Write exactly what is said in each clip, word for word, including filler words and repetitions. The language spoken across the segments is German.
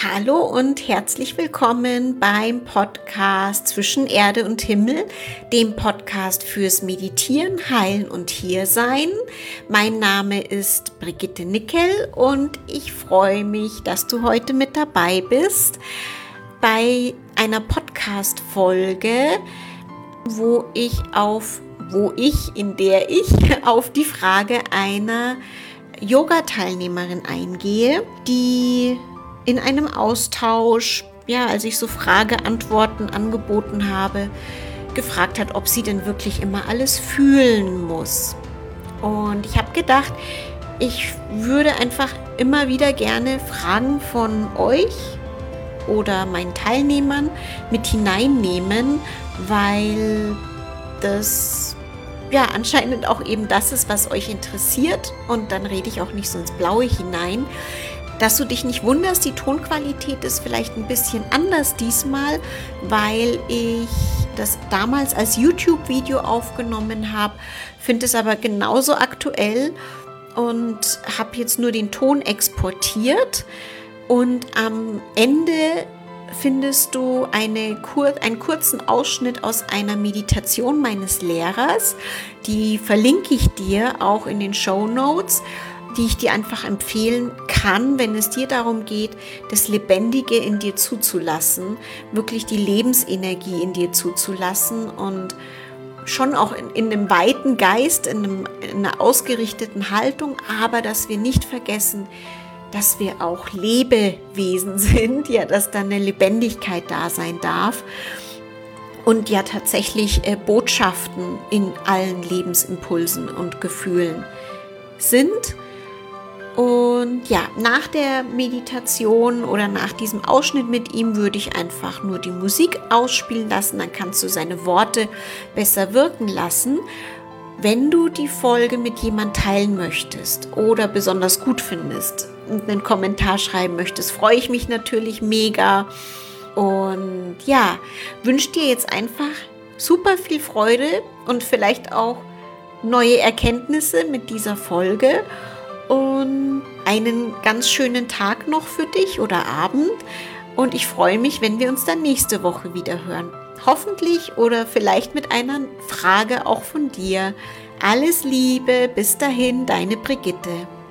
Hallo und herzlich willkommen beim Podcast Zwischen Erde und Himmel, dem Podcast fürs Meditieren, Heilen und Hiersein. Mein Name ist Brigitte Nickel und ich freue mich, dass du heute mit dabei bist bei einer Podcast-Folge, wo ich auf, wo ich, in der ich auf die Frage einer Yoga-Teilnehmerin eingehe, die in einem Austausch, ja, als ich so Frage-Antworten angeboten habe, gefragt hat, ob sie denn wirklich immer alles fühlen muss. Und ich habe gedacht, ich würde einfach immer wieder gerne Fragen von euch oder meinen Teilnehmern mit hineinnehmen, weil das ja anscheinend auch eben das ist, was euch interessiert. Und dann rede ich auch nicht so ins Blaue hinein. Dass du dich nicht wunderst, die Tonqualität ist vielleicht ein bisschen anders diesmal, weil ich das damals als YouTube-Video aufgenommen habe, finde es aber genauso aktuell und habe jetzt nur den Ton exportiert. Und am Ende findest du eine Kur- einen kurzen Ausschnitt aus einer Meditation meines Lehrers. Die verlinke ich dir auch in den Shownotes, die ich dir einfach empfehlen kann, wenn es dir darum geht, das Lebendige in dir zuzulassen, wirklich die Lebensenergie in dir zuzulassen und schon auch in, in einem weiten Geist, in, einem, in einer ausgerichteten Haltung, aber dass wir nicht vergessen, dass wir auch Lebewesen sind, ja, dass da eine Lebendigkeit da sein darf und ja tatsächlich äh, Botschaften in allen Lebensimpulsen und Gefühlen sind. Und ja, nach der Meditation oder nach diesem Ausschnitt mit ihm würde ich einfach nur die Musik ausspielen lassen, dann kannst du seine Worte besser wirken lassen. Wenn du die Folge mit jemandem teilen möchtest oder besonders gut findest und einen Kommentar schreiben möchtest, freue ich mich natürlich mega. Und ja, wünsche dir jetzt einfach super viel Freude und vielleicht auch neue Erkenntnisse mit dieser Folge. Und einen ganz schönen Tag noch für dich oder Abend. Und ich freue mich, wenn wir uns dann nächste Woche wieder hören. Hoffentlich oder vielleicht mit einer Frage auch von dir. Alles Liebe, bis dahin, deine Brigitte.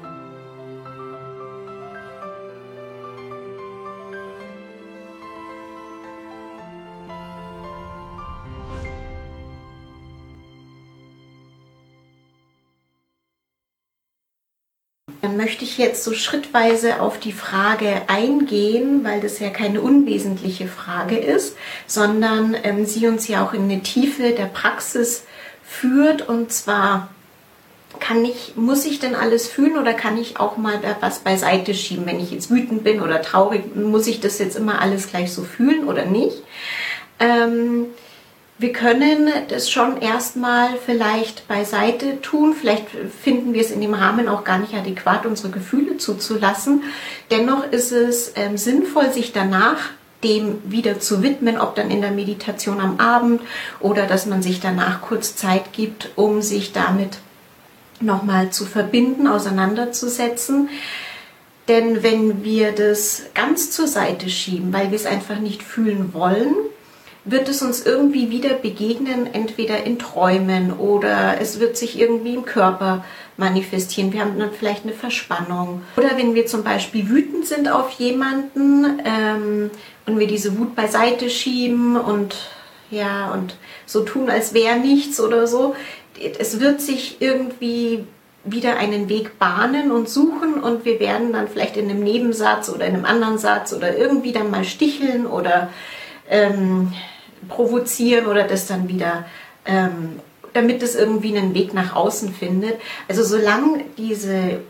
Dann möchte ich jetzt so schrittweise auf die Frage eingehen, weil das ja keine unwesentliche Frage ist, sondern ähm, sie uns ja auch in eine Tiefe der Praxis führt. Und zwar, kann ich, muss ich denn alles fühlen oder kann ich auch mal was beiseite schieben? Wenn ich jetzt wütend bin oder traurig, muss ich das jetzt immer alles gleich so fühlen oder nicht? Ähm, Wir können das schon erstmal vielleicht beiseite tun. Vielleicht finden wir es in dem Rahmen auch gar nicht adäquat, unsere Gefühle zuzulassen. Dennoch ist es ähm, sinnvoll, sich danach dem wieder zu widmen, ob dann in der Meditation am Abend oder dass man sich danach kurz Zeit gibt, um sich damit nochmal zu verbinden, auseinanderzusetzen. Denn wenn wir das ganz zur Seite schieben, weil wir es einfach nicht fühlen wollen, wird es uns irgendwie wieder begegnen, entweder in Träumen oder es wird sich irgendwie im Körper manifestieren. Wir haben dann vielleicht eine Verspannung. Oder wenn wir zum Beispiel wütend sind auf jemanden ähm, und wir diese Wut beiseite schieben und, ja, und so tun, als wäre nichts oder so. Es wird sich irgendwie wieder einen Weg bahnen und suchen und wir werden dann vielleicht in einem Nebensatz oder in einem anderen Satz oder irgendwie dann mal sticheln oder ähm, provozieren oder das dann wieder, ähm, damit es irgendwie einen Weg nach außen findet. Also solange diese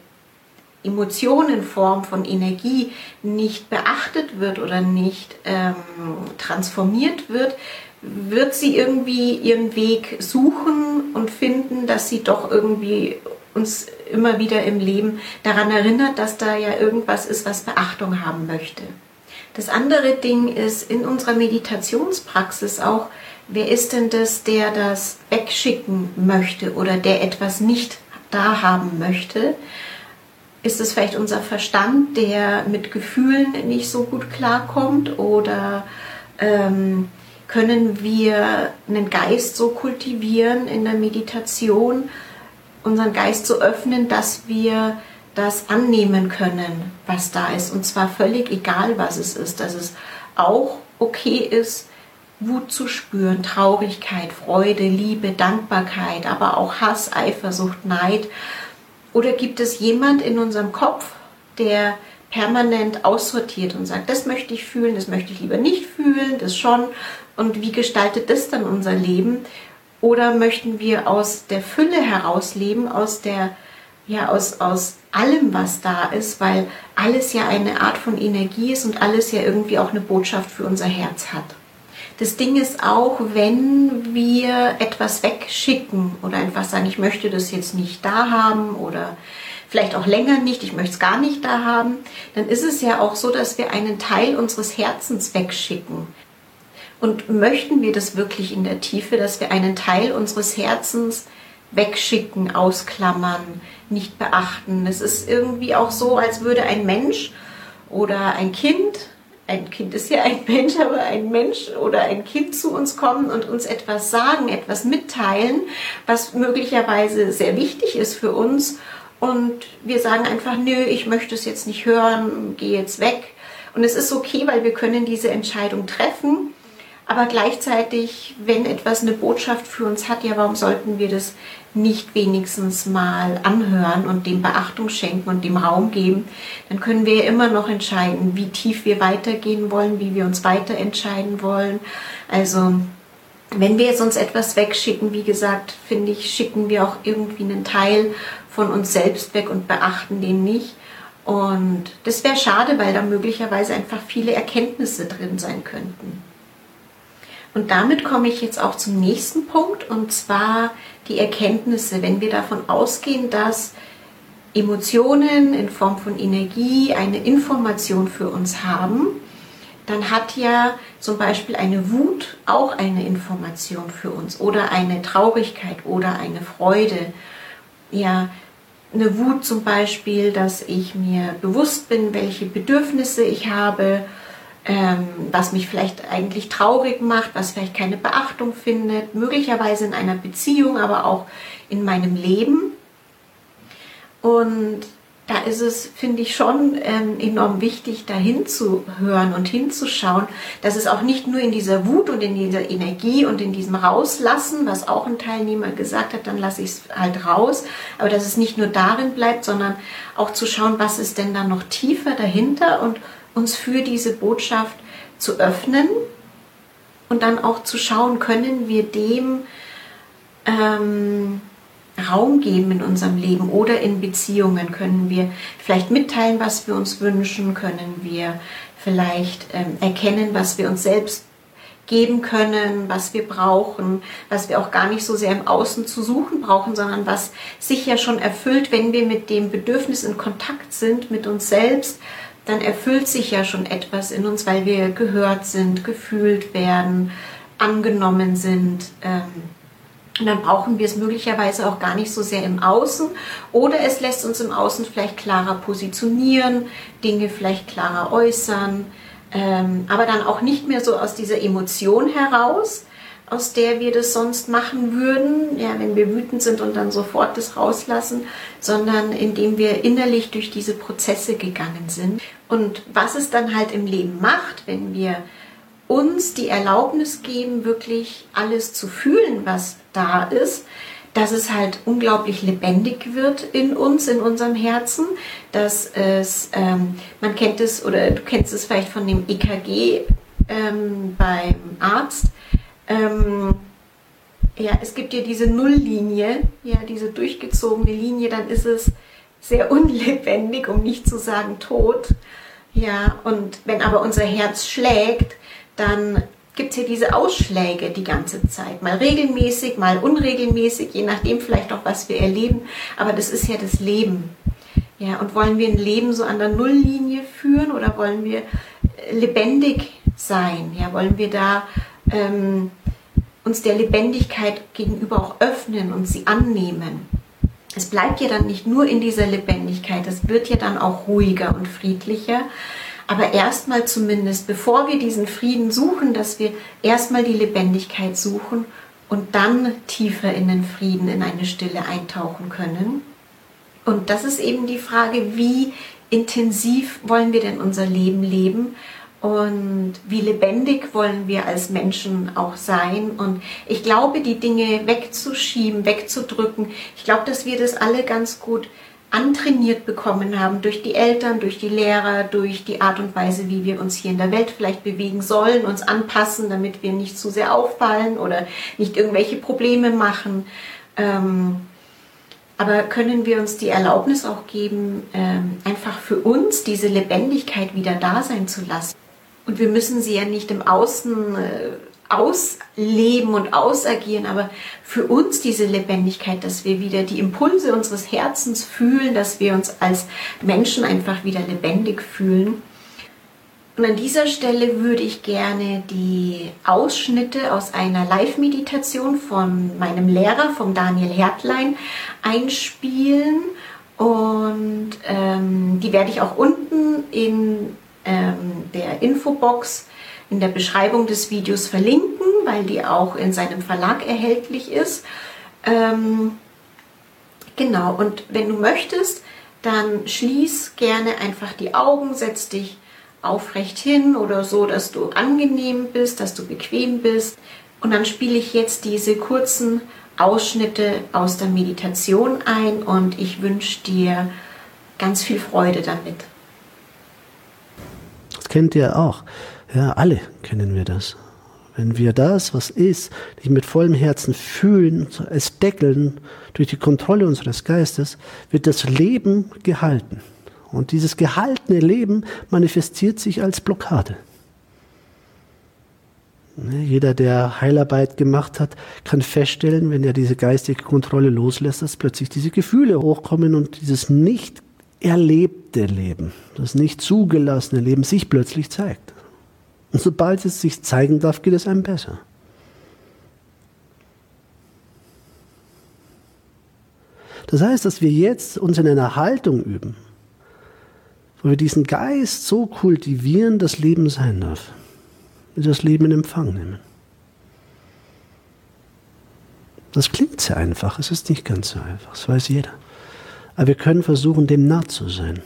Emotion in Form von Energie nicht beachtet wird oder nicht ähm, transformiert wird, wird sie irgendwie ihren Weg suchen und finden, dass sie doch irgendwie uns immer wieder im Leben daran erinnert, dass da ja irgendwas ist, was Beachtung haben möchte. Das andere Ding ist in unserer Meditationspraxis auch, wer ist denn das, der das wegschicken möchte oder der etwas nicht da haben möchte? ist es vielleicht unser Verstand, der mit Gefühlen nicht so gut klarkommt? Oder ähm, können wir einen Geist so kultivieren in der Meditation, unseren Geist so öffnen, dass wir das annehmen können, was da ist? Und zwar völlig egal, was es ist. Dass es auch okay ist, Wut zu spüren, Traurigkeit, Freude, Liebe, Dankbarkeit, aber auch Hass, Eifersucht, Neid. Oder gibt es jemand in unserem Kopf, der permanent aussortiert und sagt, das möchte ich fühlen, das möchte ich lieber nicht fühlen, das schon. Und wie gestaltet das dann unser Leben? Oder möchten wir aus der Fülle heraus leben, aus der, ja, aus, aus allem, was da ist, weil alles ja eine Art von Energie ist und alles ja irgendwie auch eine Botschaft für unser Herz hat. Das Ding ist auch, wenn wir etwas wegschicken oder einfach sagen, ich möchte das jetzt nicht da haben oder vielleicht auch länger nicht, ich möchte es gar nicht da haben, dann ist es ja auch so, dass wir einen Teil unseres Herzens wegschicken. Und möchten wir das wirklich in der Tiefe, dass wir einen Teil unseres Herzens wegschicken, ausklammern, nicht beachten? Es ist irgendwie auch so, als würde ein Mensch oder ein Kind, ein Kind ist ja ein Mensch, aber ein Mensch oder ein Kind zu uns kommen und uns etwas sagen, etwas mitteilen, was möglicherweise sehr wichtig ist für uns. Und wir sagen einfach, nö, ich möchte es jetzt nicht hören, geh jetzt weg. Und es ist okay, weil wir können diese Entscheidung treffen. Aber gleichzeitig, wenn etwas eine Botschaft für uns hat, ja, warum sollten wir das nicht wenigstens mal anhören und dem Beachtung schenken und dem Raum geben? Dann können wir immer noch entscheiden, wie tief wir weitergehen wollen, wie wir uns weiter entscheiden wollen. Also wenn wir jetzt uns etwas wegschicken, wie gesagt, finde ich, schicken wir auch irgendwie einen Teil von uns selbst weg und beachten den nicht. Und das wäre schade, weil da möglicherweise einfach viele Erkenntnisse drin sein könnten. Und damit komme ich jetzt auch zum nächsten Punkt, und zwar die Erkenntnisse. Wenn wir davon ausgehen, dass Emotionen in Form von Energie eine Information für uns haben, dann hat ja zum Beispiel eine Wut auch eine Information für uns oder eine Traurigkeit oder eine Freude. Ja, eine Wut zum Beispiel, dass ich mir bewusst bin, welche Bedürfnisse ich habe, ähm, was mich vielleicht eigentlich traurig macht, was vielleicht keine Beachtung findet, möglicherweise in einer Beziehung, aber auch in meinem Leben. Und da ist es, finde ich, schon ähm, enorm wichtig, da hinzuhören und hinzuschauen, dass es auch nicht nur in dieser Wut und in dieser Energie und in diesem Rauslassen, was auch ein Teilnehmer gesagt hat, dann lasse ich es halt raus, aber dass es nicht nur darin bleibt, sondern auch zu schauen, was ist denn da noch tiefer dahinter und uns für diese Botschaft zu öffnen und dann auch zu schauen, können wir dem ähm, Raum geben in unserem Leben oder in Beziehungen, können wir vielleicht mitteilen, was wir uns wünschen, können wir vielleicht ähm, erkennen, was wir uns selbst geben können, was wir brauchen, was wir auch gar nicht so sehr im Außen zu suchen brauchen, sondern was sich ja schon erfüllt, wenn wir mit dem Bedürfnis in Kontakt sind, mit uns selbst, dann erfüllt sich ja schon etwas in uns, weil wir gehört sind, gefühlt werden, angenommen sind. Ähm, Und dann brauchen wir es möglicherweise auch gar nicht so sehr im Außen, oder es lässt uns im Außen vielleicht klarer positionieren, Dinge vielleicht klarer äußern, ähm, aber dann auch nicht mehr so aus dieser Emotion heraus, aus der wir das sonst machen würden, ja, wenn wir wütend sind und dann sofort das rauslassen, sondern indem wir innerlich durch diese Prozesse gegangen sind. Und was es dann halt im Leben macht, wenn wir uns die Erlaubnis geben, wirklich alles zu fühlen, was da ist, dass es halt unglaublich lebendig wird in uns, in unserem Herzen, dass es, ähm, man kennt es, oder du kennst es vielleicht von dem E K G ähm, beim Arzt, ähm, ja, es gibt ja diese Nulllinie, ja, diese durchgezogene Linie, dann ist es sehr unlebendig, um nicht zu sagen tot, ja, und wenn aber unser Herz schlägt, dann gibt es hier diese Ausschläge die ganze Zeit. Mal regelmäßig, mal unregelmäßig, je nachdem vielleicht auch, was wir erleben. Aber das ist ja das Leben. Ja, und wollen wir ein Leben so an der Nulllinie führen oder wollen wir lebendig sein? Ja, wollen wir da ähm, uns der Lebendigkeit gegenüber auch öffnen und sie annehmen? es bleibt ja dann nicht nur in dieser Lebendigkeit, es wird ja dann auch ruhiger und friedlicher. Aber erstmal zumindest, bevor wir diesen Frieden suchen, dass wir erstmal die Lebendigkeit suchen und dann tiefer in den Frieden, in eine Stille eintauchen können. Und das ist eben die Frage, wie intensiv wollen wir denn unser Leben leben und wie lebendig wollen wir als Menschen auch sein. Und ich glaube, die Dinge wegzuschieben, wegzudrücken, ich glaube, dass wir das alle ganz gut antrainiert bekommen haben durch die Eltern, durch die Lehrer, durch die Art und Weise, wie wir uns hier in der Welt vielleicht bewegen sollen, uns anpassen, damit wir nicht zu sehr auffallen oder nicht irgendwelche Probleme machen. Ähm, aber können wir uns die Erlaubnis auch geben, ähm, einfach für uns diese Lebendigkeit wieder da sein zu lassen? Und wir müssen sie ja nicht im Außen äh, ausleben und ausagieren, aber für uns diese Lebendigkeit, dass wir wieder die Impulse unseres Herzens fühlen, dass wir uns als Menschen einfach wieder lebendig fühlen. Und an dieser Stelle würde ich gerne die Ausschnitte aus einer Live-Meditation von meinem Lehrer, vom Daniel Hertlein, einspielen. Und ähm, die werde ich auch unten in ähm, der Infobox in der Beschreibung des Videos verlinken, weil die auch in seinem Verlag erhältlich ist. Ähm, genau, und wenn du möchtest, dann schließ gerne einfach die Augen, setz dich aufrecht hin oder so, dass du angenehm bist, dass du bequem bist. Und dann spiele ich jetzt diese kurzen Ausschnitte aus der Meditation ein und ich wünsche dir ganz viel Freude damit. Das kennt ihr auch. Ja, alle kennen wir das. Wenn wir das, was ist, nicht mit vollem Herzen fühlen, es deckeln durch die Kontrolle unseres Geistes, wird das Leben gehalten. Und dieses gehaltene Leben manifestiert sich als Blockade. Jeder, der Heilarbeit gemacht hat, kann feststellen, wenn er diese geistige Kontrolle loslässt, dass plötzlich diese Gefühle hochkommen und dieses nicht erlebte Leben, das nicht zugelassene Leben sich plötzlich zeigt. Und sobald es sich zeigen darf, geht es einem besser. Das heißt, dass wir jetzt uns in einer Haltung üben, wo wir diesen Geist so kultivieren, dass Leben sein darf. Wir das Leben in Empfang nehmen. Das klingt sehr einfach, es ist nicht ganz so einfach, das weiß jeder. Aber wir können versuchen, dem nah zu sein.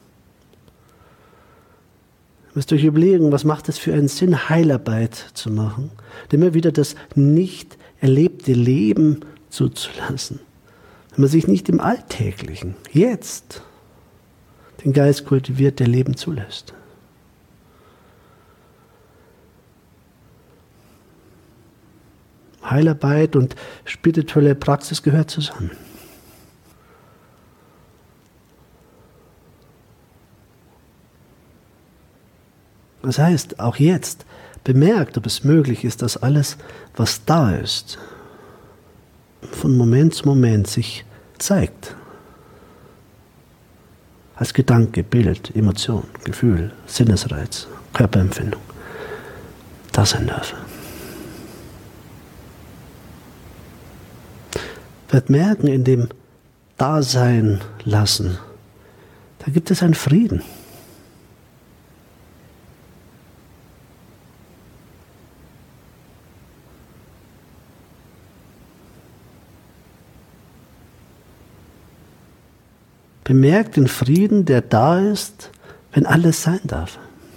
Ihr müsst euch überlegen, was macht es für einen Sinn, Heilarbeit zu machen, immer wieder das nicht erlebte Leben zuzulassen. Wenn man sich nicht im Alltäglichen, jetzt, den Geist kultiviert, der Leben zulässt. Heilarbeit und spirituelle Praxis gehört zusammen. Das heißt, auch jetzt bemerkt, ob es möglich ist, dass alles, was da ist, von Moment zu Moment sich zeigt. Als Gedanke, Bild, Emotion, Gefühl, Sinnesreiz, Körperempfindung. Das sein darf. Wird merken, in dem Dasein lassen, da gibt es einen Frieden. Bemerkt den Frieden, der da ist, wenn alles sein darf.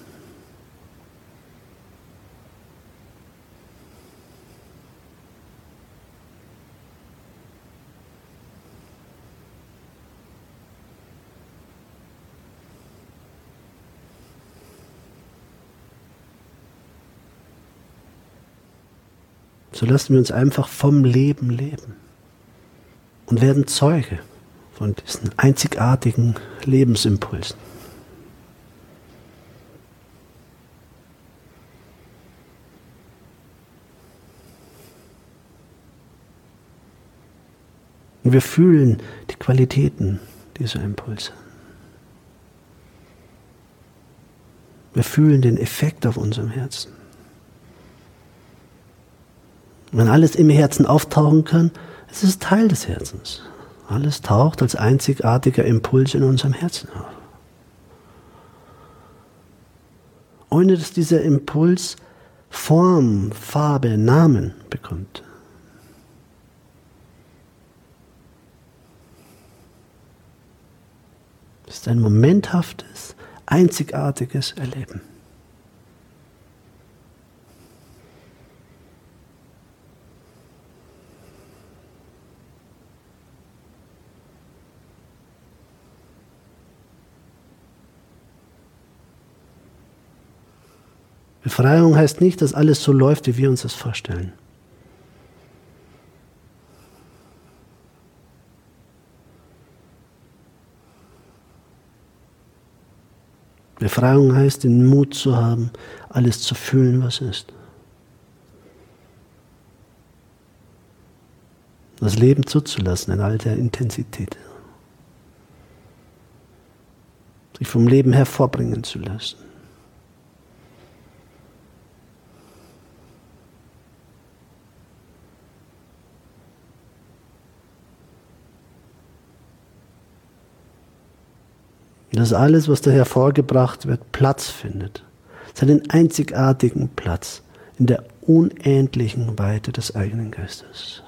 So lassen wir uns einfach vom Leben leben und werden Zeuge von diesen einzigartigen Lebensimpulsen. Und wir fühlen die Qualitäten dieser Impulse. Wir fühlen den Effekt auf unserem Herzen. Wenn alles im Herzen auftauchen kann, es ist Teil des Herzens. Alles taucht als einzigartiger Impuls in unserem Herzen auf. Ohne dass dieser Impuls Form, Farbe, Namen bekommt. Es ist ein momenthaftes, einzigartiges Erleben. Befreiung heißt nicht, dass alles so läuft, wie wir uns das vorstellen. Befreiung heißt, den Mut zu haben, alles zu fühlen, was ist. Das Leben zuzulassen in all der Intensität. Sich vom Leben hervorbringen zu lassen. Dass alles, was da hervorgebracht wird, Platz findet. Seinen einzigartigen Platz in der unendlichen Weite des eigenen Geistes.